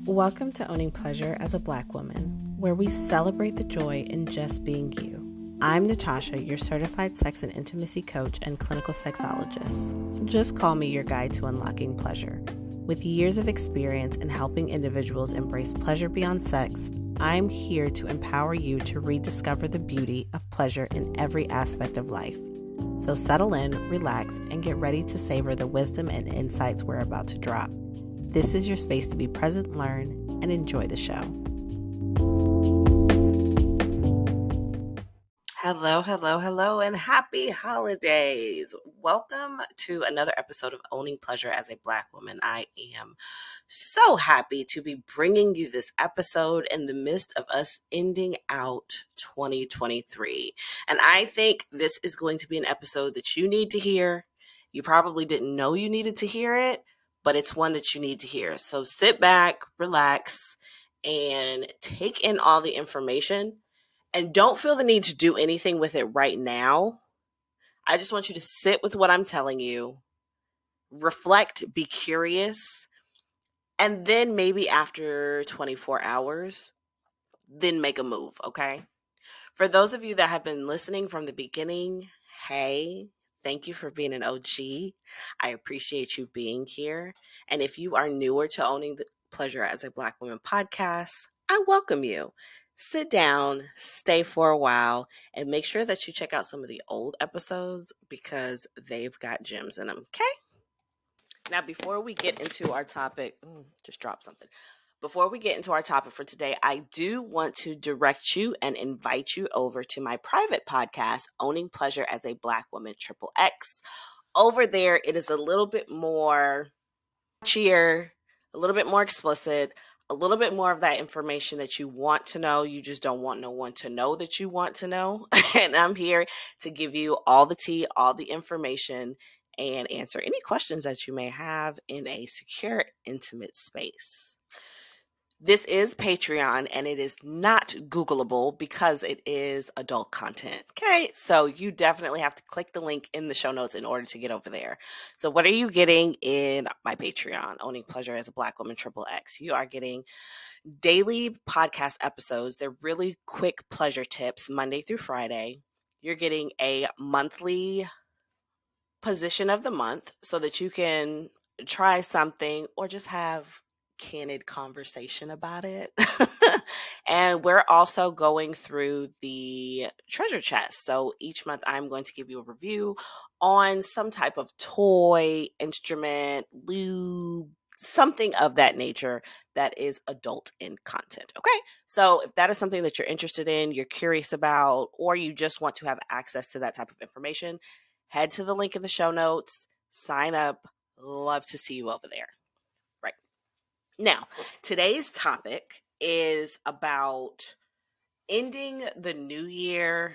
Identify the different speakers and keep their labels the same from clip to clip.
Speaker 1: Welcome to Owning Pleasure as a Black Woman, where we celebrate the joy in just being you. I'm Natasha, your certified sex and intimacy coach and clinical sexologist. Just call me your guide to unlocking pleasure. With years of experience in helping individuals embrace pleasure beyond sex, I'm here to empower you to rediscover the beauty of pleasure in every aspect of life. So settle in, relax, and get ready to savor the wisdom and insights we're about to drop. This is your space to be present, learn, and enjoy the show. Hello, and happy holidays. Welcome to another episode of Owning Pleasure as a Black Woman. I am so happy to be bringing you this episode in the midst of us ending out 2023. And I think this is going to be an episode that you need to hear. You probably didn't know you needed to hear it, but it's one that you need to hear. So sit back, relax, and take in all the information. And don't feel the need to do anything with it right now. I just want you to sit with what I'm telling you, reflect, be curious, and then maybe after 24 hours, then make a move, okay? For those of you that have been listening from the beginning, hey, thank you for being an OG. I appreciate you being here. And if you are newer to Owning the Pleasure as a Black Woman podcast, I welcome you. Sit down, stay for a while, and make sure that you check out some of the old episodes because they've got gems in them, okay? Now, before we get into our topic, just dropped something. Before we get into our topic for today, I do want to direct you and invite you over to my private podcast, Owning Pleasure as a Black Woman, XXX. Over there, it is a little bit more cheer, a little bit more explicit, a little bit more of that information that you want to know. You just don't want no one to know that you want to know. And I'm here to give you all the tea, all the information, and answer any questions that you may have in a secure, intimate space. This is Patreon, and it is not Googleable because it is adult content. Okay, so you definitely have to click the link in the show notes in order to get over there. So what are you getting in my Patreon, Owning Pleasure as a Black Woman, XXX? You are getting daily podcast episodes. They're really quick pleasure tips, Monday through Friday. You're getting a monthly position of the month so that you can try something or just have candid conversation about it. And we're also going through the treasure chest. So each month I'm going to give you a review on some type of toy, instrument, lube, something of that nature that is adult in content. Okay. So if that is something that you're interested in, you're curious about, or you just want to have access to that type of information, head to the link in the show notes, sign up. Love to see you over there. Right. Now, today's topic is about ending the new year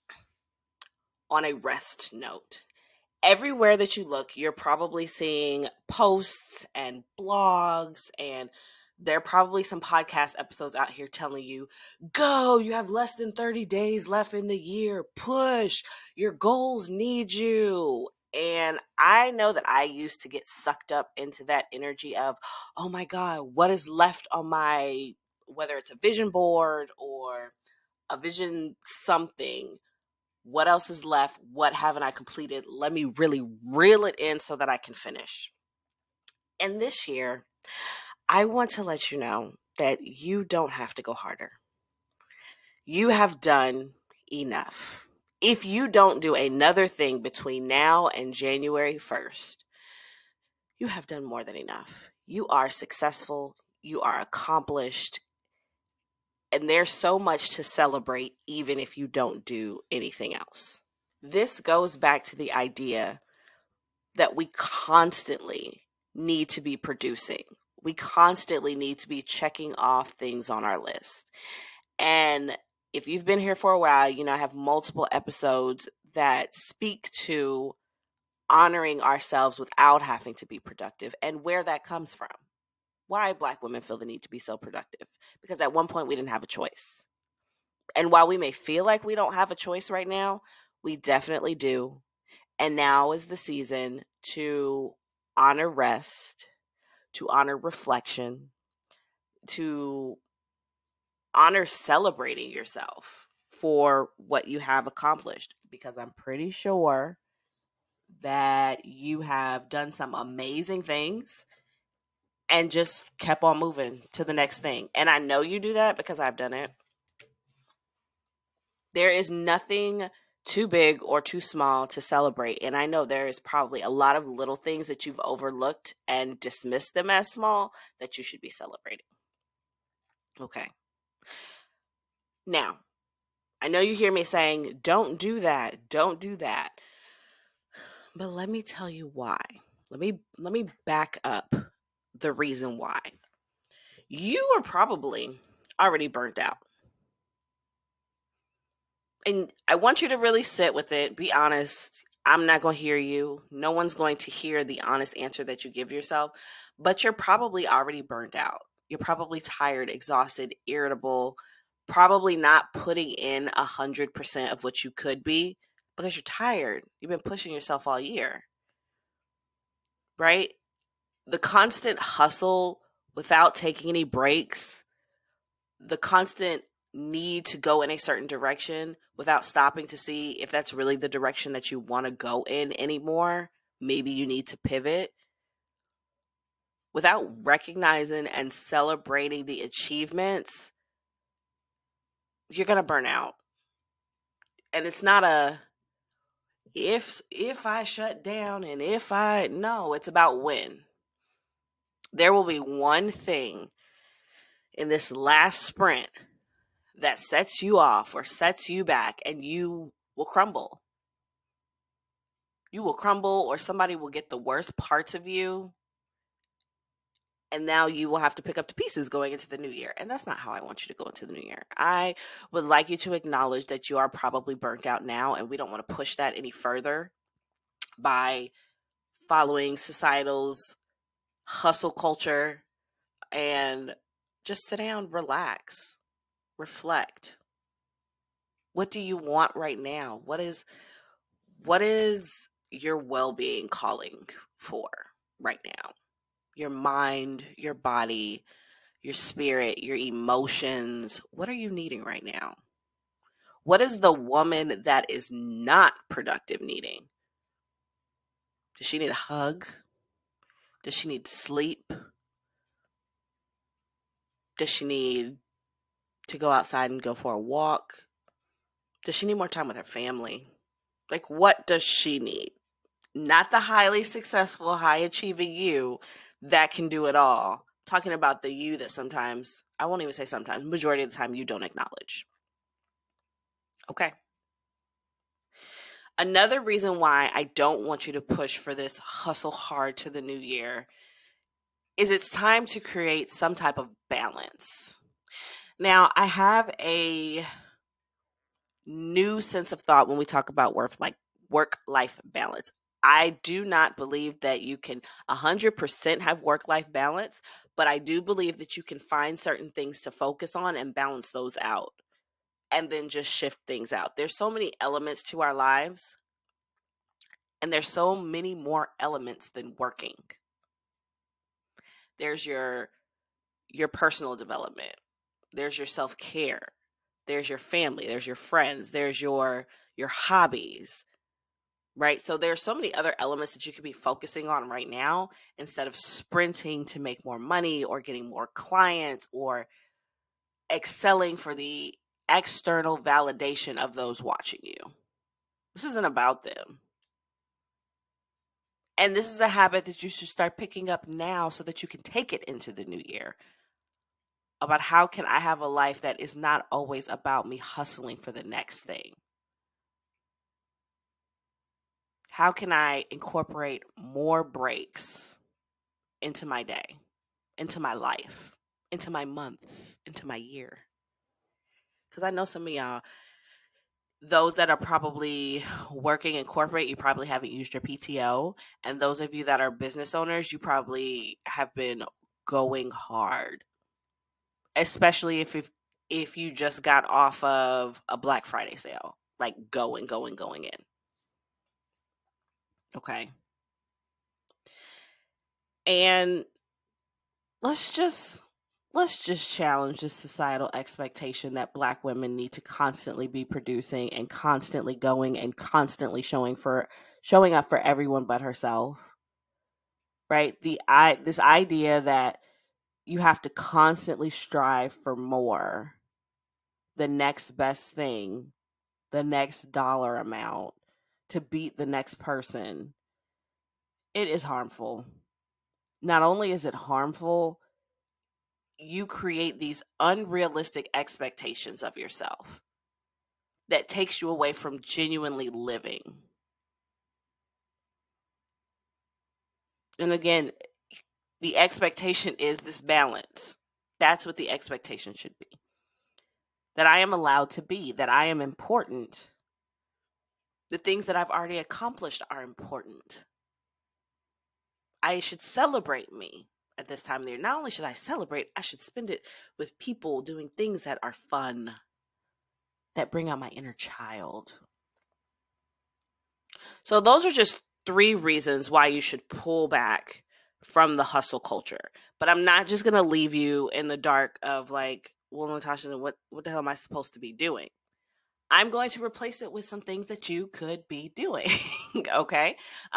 Speaker 1: on a rest note. Everywhere that you look, you're probably seeing posts and blogs, and there are probably some podcast episodes out here telling you, go, you have less than 30 days left in the year, push, your goals need you. And I know that I used to get sucked up into that energy of, oh my God, what is left on my, whether it's a vision board or a vision something, what else is left? What haven't I completed? Let me really reel it in so that I can finish. And this year, I want to let you know that you don't have to go harder. You have done enough. If you don't do another thing between now and January 1st, you have done more than enough. You are successful. You are accomplished. And there's so much to celebrate, even if you don't do anything else. This goes back to the idea that we constantly need to be producing. We constantly need to be checking off things on our list. And if you've been here for a while, you know, I have multiple episodes that speak to honoring ourselves without having to be productive and where that comes from. Why Black women feel the need to be so productive. Because at one point we didn't have a choice. And while we may feel like we don't have a choice right now, we definitely do. And now is the season to honor rest, to honor reflection, to honor celebrating yourself for what you have accomplished, because I'm pretty sure that you have done some amazing things and just kept on moving to the next thing. And I know you do that because I've done it. There is nothing too big or too small to celebrate. And I know there is probably a lot of little things that you've overlooked and dismissed them as small that you should be celebrating. Okay. Now, I know you hear me saying, don't do that. Don't do that. But let me tell you why. Let me back up the reason why. You are probably already burnt out. And I want you to really sit with it. Be honest. I'm not going to hear you. No one's going to hear the honest answer that you give yourself. But you're probably already burnt out. You're probably tired, exhausted, irritable, probably not putting in 100% of what you could be because you're tired. You've been pushing yourself all year, right? The constant hustle without taking any breaks, the constant need to go in a certain direction without stopping to see if that's really the direction that you want to go in anymore. Maybe you need to pivot. Without recognizing and celebrating the achievements, you're going to burn out. And it's not a if I shut down and if I no, it's about when. There will be one thing in this last sprint that sets you off or sets you back, and you will crumble. You will crumble, or somebody will get the worst parts of you, and now you will have to pick up the pieces going into the new year. And that's not how I want you to go into the new year. I would like you to acknowledge that you are probably burnt out now, and we don't want to push that any further by following societal's hustle culture. And just sit down, relax, reflect. What do you want right now? What is your well-being calling for right now? Your mind, your body, your spirit, your emotions. What are you needing right now? What is the woman that is not productive needing? Does she need a hug? Does she need sleep? Does she need to go outside and go for a walk? Does she need more time with her family? Like, what does she need? Not the highly successful, high achieving you that can do it all. Talking about the you that sometimes, I won't even say sometimes, majority of the time you don't acknowledge. Okay. Another reason why I don't want you to push for this hustle hard to the new year is it's time to create some type of balance. Now, I have a new sense of thought when we talk about work-life balance. I do not believe that you can 100% have work-life balance, but I do believe that you can find certain things to focus on and balance those out and then just shift things out. There's so many elements to our lives, and there's so many more elements than working. There's your personal development. There's your self-care. There's your family. There's your friends. There's your hobbies. Right? So there's so many other elements that you could be focusing on right now instead of sprinting to make more money or getting more clients or excelling for the external validation of those watching you. This isn't about them. And this is a habit that you should start picking up now so that you can take it into the new year. About how can I have a life that is not always about me hustling for the next thing? How can I incorporate more breaks into my day, into my life, into my month, into my year? Because I know some of y'all, those that are probably working in corporate, you probably haven't used your PTO. And those of you that are business owners, you probably have been going hard, especially if you just got off of a Black Friday sale, like going in. Okay. And let's just let's just challenge this societal expectation that Black women need to constantly be producing and constantly going and constantly showing up for everyone but herself. Right? This idea that you have to constantly strive for more, the next best thing, the next dollar amount to beat the next person. It is harmful. Not only is it harmful, you create these unrealistic expectations of yourself that takes you away from genuinely living. And again, the expectation is this balance. That's what the expectation should be. That I am allowed to be, that I am important. The things that I've already accomplished are important. I should celebrate me at this time of the year. Not only should I celebrate, I should spend it with people doing things that are fun, that bring out my inner child. So those are just 3 reasons why you should pull back from the hustle culture. But I'm not just going to leave you in the dark of like, well, Natasha, what the hell am I supposed to be doing? I'm going to replace it with some things that you could be doing. Okay.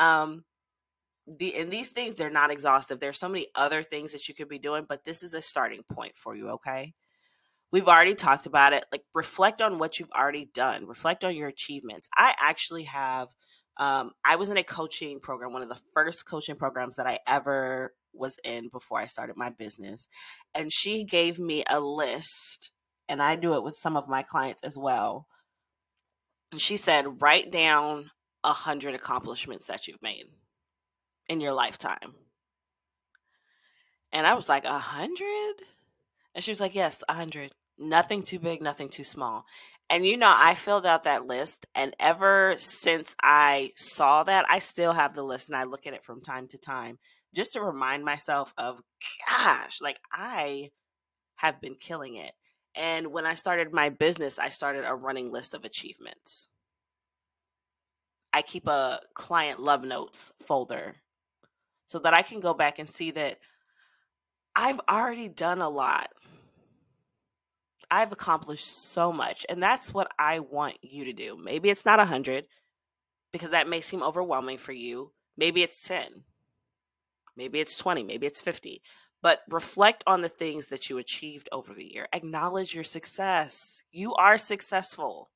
Speaker 1: And these things, they're not exhaustive. There's so many other things that you could be doing, but this is a starting point for you. Okay. We've already talked about it. Like, reflect on what you've already done. Reflect on your achievements. I actually have, I was in a coaching program, one of the first coaching programs that I ever was in before I started my business. And she gave me a list, and I do it with some of my clients as well. And she said, write down 100 accomplishments that you've made in your lifetime. And I was like, 100? And she was like, yes, 100. Nothing too big, nothing too small. And I filled out that list. And ever since I saw that, I still have the list and I look at it from time to time just to remind myself of, gosh, like I have been killing it. And when I started my business, I started a running list of achievements. I keep a client love notes folder so that I can go back and see that I've already done a lot. I've accomplished so much, and that's what I want you to do. Maybe it's not 100 because that may seem overwhelming for you. Maybe it's 10. Maybe it's 20. Maybe it's 50. But reflect on the things that you achieved over the year. Acknowledge your success. You are successful.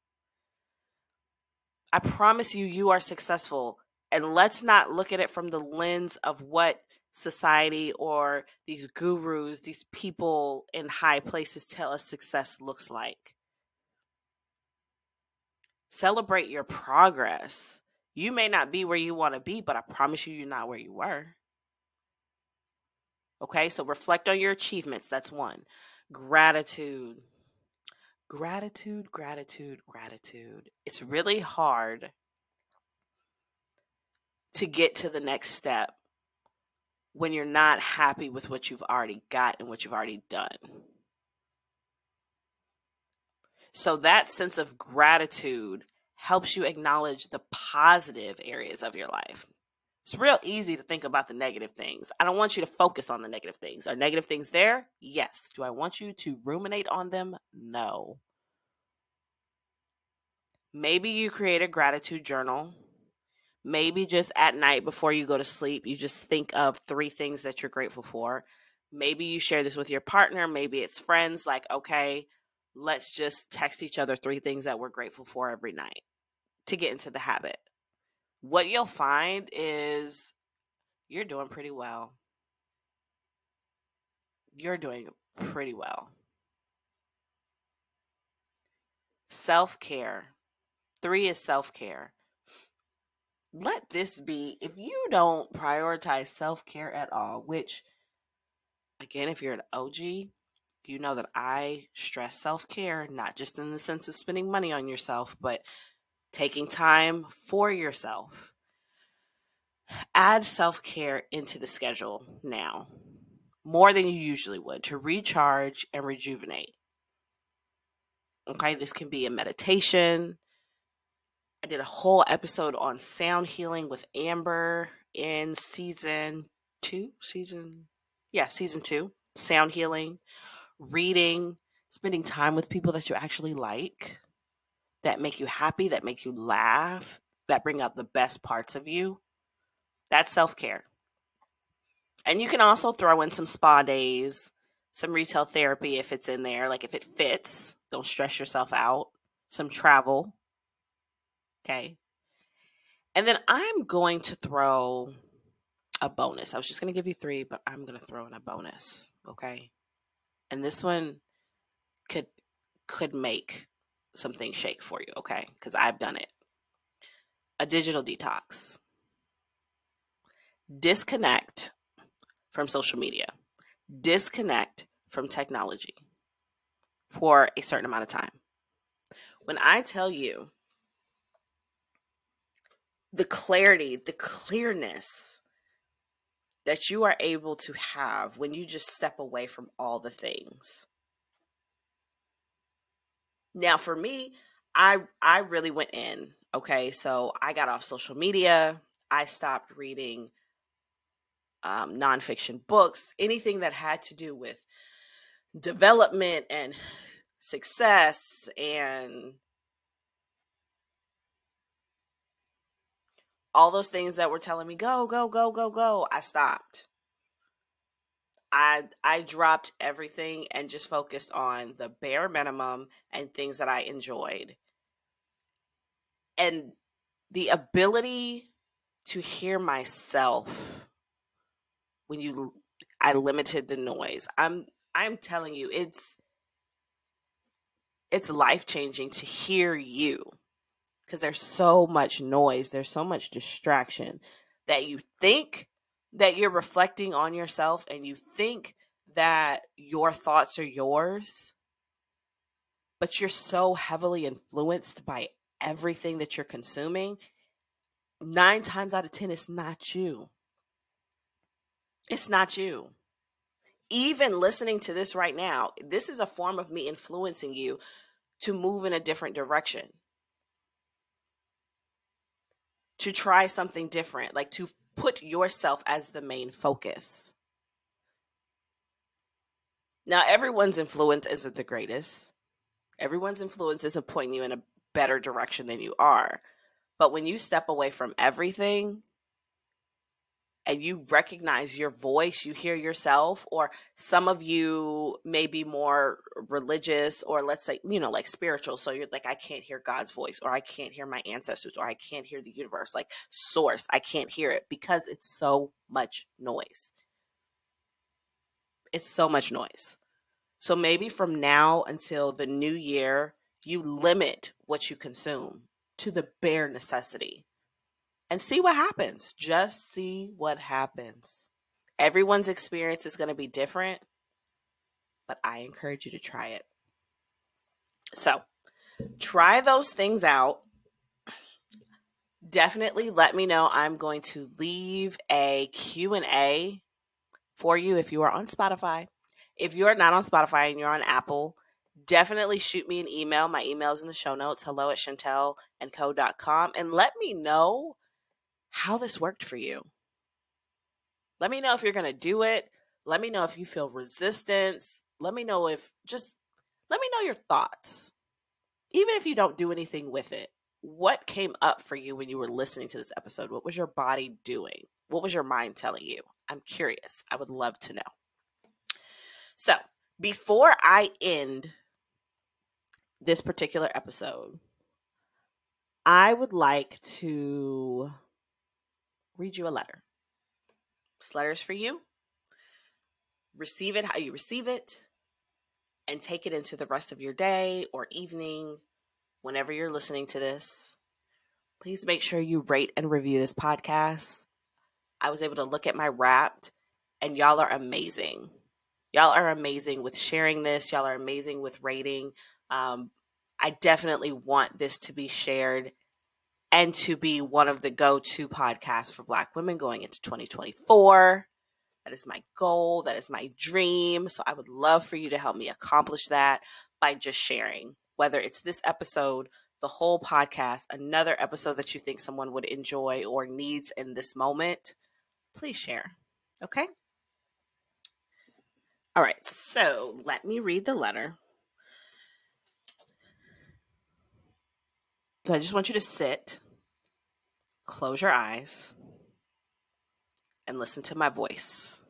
Speaker 1: I promise you, you are successful. And let's not look at it from the lens of what society or these gurus, these people in high places tell us success looks like. Celebrate your progress. You may not be where you want to be, but I promise you, you're not where you were. Okay, so reflect on your achievements. That's one. Gratitude. Gratitude, gratitude, gratitude. It's really hard to get to the next step when you're not happy with what you've already got and what you've already done. So that sense of gratitude helps you acknowledge the positive areas of your life. It's real easy to think about the negative things. I don't want you to focus on the negative things. Are negative things there? Yes. Do I want you to ruminate on them? No. Maybe you create a gratitude journal. Maybe just at night before you go to sleep, you just think of 3 things that you're grateful for. Maybe you share this with your partner. Maybe it's friends. Like, okay, let's just text each other 3 things that we're grateful for every night to get into the habit. What you'll find is you're doing pretty well. You're doing pretty well. Self-care. 3 is self-care. Let this be, if you don't prioritize self-care at all, which, again, if you're an OG, you know that I stress self-care, not just in the sense of spending money on yourself, but taking time for yourself. Add self-care into the schedule now, more than you usually would, to recharge and rejuvenate. Okay, this can be a meditation. I did a whole episode on sound healing with Amber in season 2. Season 2. sound healing, reading, spending time with people that you actually like, that make you happy, that make you laugh, that bring out the best parts of you. That's self-care. And you can also throw in some spa days, some retail therapy if it's in there, like if it fits. Don't stress yourself out. Some travel. Okay. And then I'm going to throw a bonus. I was just going to give you 3, but I'm going to throw in a bonus. Okay. And this one could make something shake for you. Okay. Because I've done it. A digital detox. Disconnect from social media. Disconnect from technology for a certain amount of time. When I tell you the clarity, the clearness that you are able to have when you just step away from all the things. Now, for me, I really went in. Okay, so I got off social media. I stopped reading nonfiction books, anything that had to do with development and success and all those things that were telling me go, go, go, go, go. I stopped. I dropped everything and just focused on the bare minimum and things that I enjoyed. And the ability to hear myself when I limited the noise. I'm telling you, it's life-changing to hear you, because there's so much noise, there's so much distraction that you think that you're reflecting on yourself and you think that your thoughts are yours, but you're so heavily influenced by everything that you're consuming. 9 times out of 10, it's not you. It's not you. Even listening to this right now, this is a form of me influencing you to move in a different direction, to try something different, like to put yourself as the main focus. Now, everyone's influence isn't the greatest. Everyone's influence isn't pointing you in a better direction than you are. But when you step away from everything and you recognize your voice, you hear yourself, or some of you may be more religious, or let's say, like spiritual. So you're like, I can't hear God's voice, or I can't hear my ancestors, or I can't hear the universe, like source. I can't hear it because it's so much noise. It's so much noise. So maybe from now until the new year, you limit what you consume to the bare necessity and see what happens. Just see what happens. Everyone's experience is going to be different, but I encourage you to try it. So try those things out. Definitely let me know. I'm going to leave a Q&A for you if you are on Spotify. If you're not on Spotify and you're on Apple, definitely shoot me an email. My email is in the show notes, hello@chantelandco.com, and let me know how this worked for you. Let me know if you're going to do it. Let me know if you feel resistance. Let me know let me know your thoughts. Even if you don't do anything with it, what came up for you when you were listening to this episode? What was your body doing? What was your mind telling you? I'm curious. I would love to know. So, before I end this particular episode, I would like to read you a letter. This letter is for you. Receive it how you receive it, and take it into the rest of your day or evening, whenever you're listening to this. Please make sure you rate and review this podcast. I was able to look at my Wrapped, and y'all are amazing. Y'all are amazing with sharing this. Y'all are amazing with rating. I definitely want this to be shared and to be one of the go-to podcasts for Black women going into 2024. That is my goal. That is my dream. So I would love for you to help me accomplish that by just sharing, whether it's this episode, the whole podcast, another episode that you think someone would enjoy or needs in this moment. Please share. Okay? All right, so let me read the letter. So I just want you to sit, close your eyes, and listen to my voice.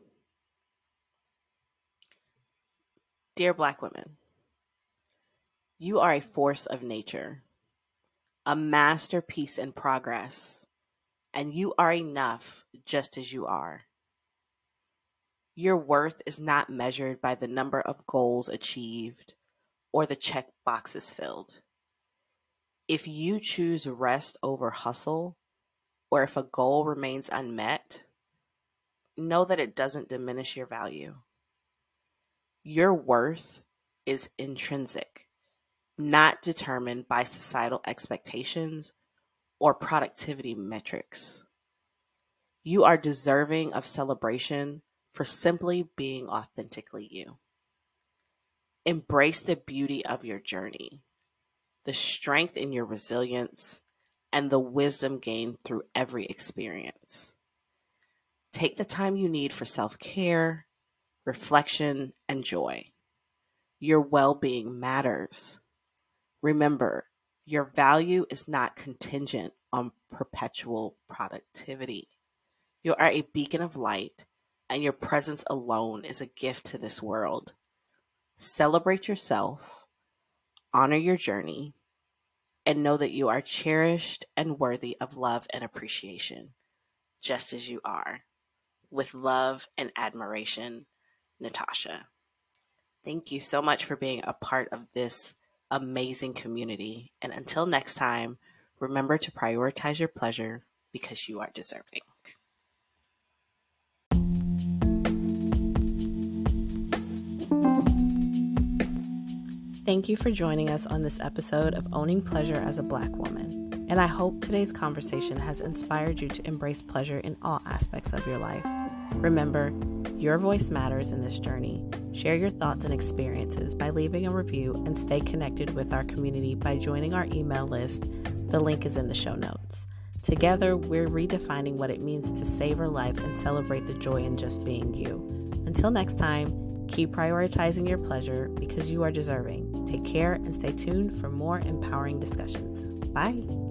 Speaker 1: Dear Black women, you are a force of nature, a masterpiece in progress, and you are enough just as you are. Your worth is not measured by the number of goals achieved or the check boxes filled. If you choose rest over hustle, or if a goal remains unmet, know that it doesn't diminish your value. Your worth is intrinsic, not determined by societal expectations or productivity metrics. You are deserving of celebration for simply being authentically you. Embrace the beauty of your journey, the strength in your resilience, and the wisdom gained through every experience. Take the time you need for self-care, reflection, and joy. Your well-being matters. Remember, your value is not contingent on perpetual productivity. You are a beacon of light, and your presence alone is a gift to this world. Celebrate yourself, honor your journey, and know that you are cherished and worthy of love and appreciation, just as you are. With love and admiration, Natasha. Thank you so much for being a part of this amazing community. And until next time, remember to prioritize your pleasure because you are deserving. Thank you for joining us on this episode of Owning Pleasure as a Black Woman. And I hope today's conversation has inspired you to embrace pleasure in all aspects of your life. Remember, your voice matters in this journey. Share your thoughts and experiences by leaving a review and stay connected with our community by joining our email list. The link is in the show notes. Together, we're redefining what it means to savor life and celebrate the joy in just being you. Until next time, keep prioritizing your pleasure because you are deserving. Take care and stay tuned for more empowering discussions. Bye.